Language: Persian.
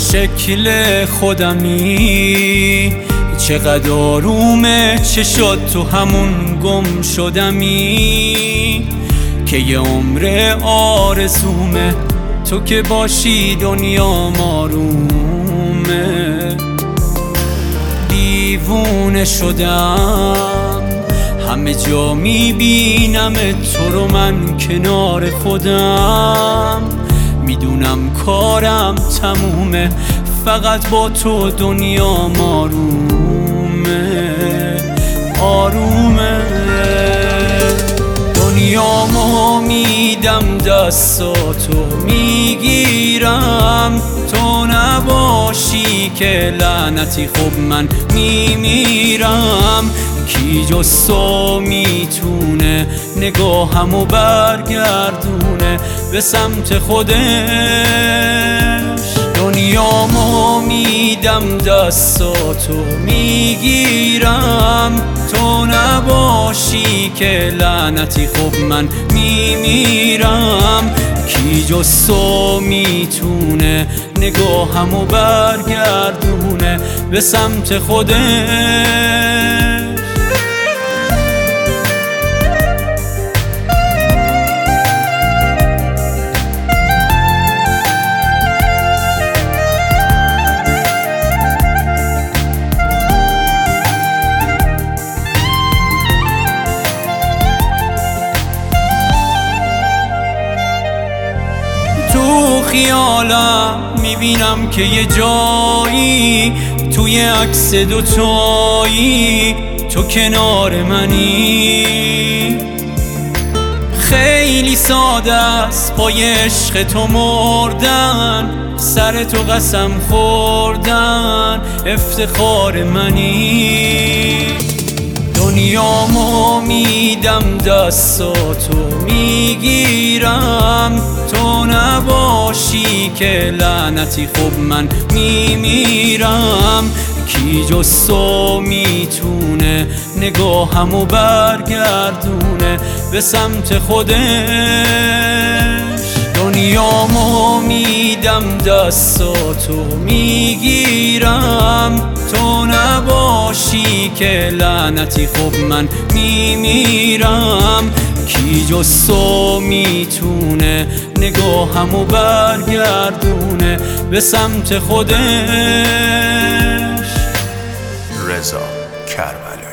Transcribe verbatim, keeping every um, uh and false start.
شکل خودمی، چقدر آرومه چشات تو همون گم شدمی، که یه عمر آرزومه تو که باشی دنیا آرومه. دیوونه شدم همه جا میبینم تو رو من کنار خودم، میدونم کارم تمومه فقط با تو دنیا آرومه آرومه. دنیامو میدم دستاتو میگیرم، تو نباشی که لعنتی خب من میمیرم. کی جز تو میتونه نگاهمو برگردونه به سمت خودش؟ دنیامو میدم دستاتو میگیرم، تو نباشی که لعنتی خب من میمیرم. کی جز تو میتونه نگاهمو برگردونه به سمت خودش؟ تو خیالم میبینم که یه جایی توی عکس دوتایی تو کنار منی. خیلی ساده است پای عشق تو مردن، سر تو قسم خوردن افتخار منی. دنیامو میدم دستاتو میگیرم، تو نباشی که لعنتی خب من میمیرم. کی جز تو میتونه نگاهمو برگردونه به سمت خودش؟ دنیامو میدم دستاتو میگیرم، تو نباشی که لعنتی خب من میمیرم. کی جز تو میتونه نگاهمو برگردونه به سمت خودش؟ رضا کربلایی.